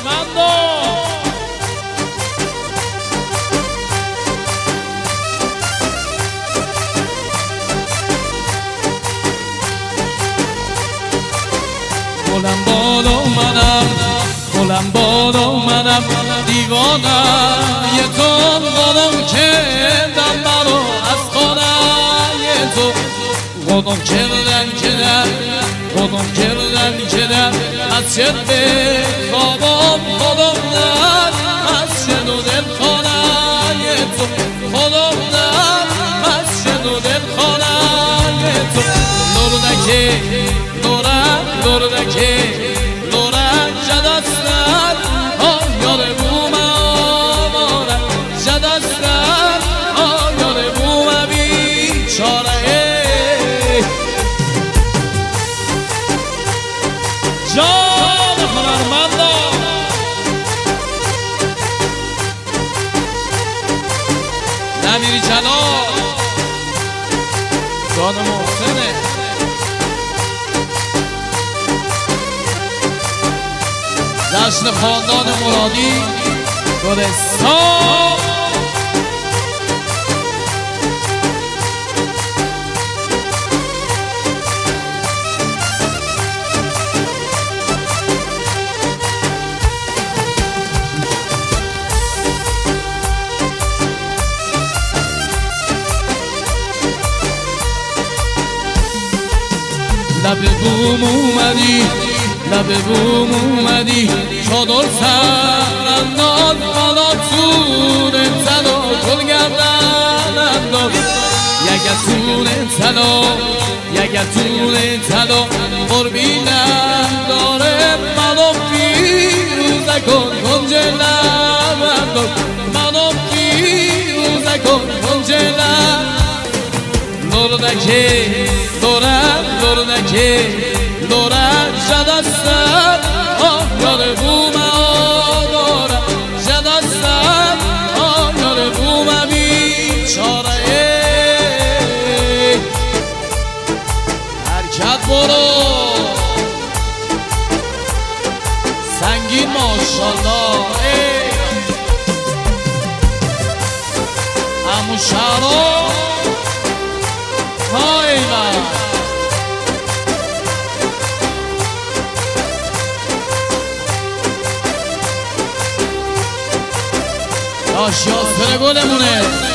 بلند بالا منم بلند بالا منم دیوانه یه تو قدم کردم برو از خانه تو قدم کردن از شد به خوابم خودم در از شد و دل خانه تو خودم در از شد و دل خانه تو نورنکه نورن جدستن آیار بوم آمارن جدستن آیار بوم بیچاره جان هنرمندان نمیری جلال جان محسنه جشن خاندان مرادی گلستان لب بوم اومدی لب بوم اومدی چادر سر انداز بالا تون طلا کل گردن انداز یکه تون طلا قربینم داره منو پیروزه کن جلم انداز منو پیروزه کن جلم نورنکه جدستن آیار بوم آدارم جدستن آیار بوم بیچاره حرکت برو سنگین ماشالله همون شهرها های من یاسر گلمونه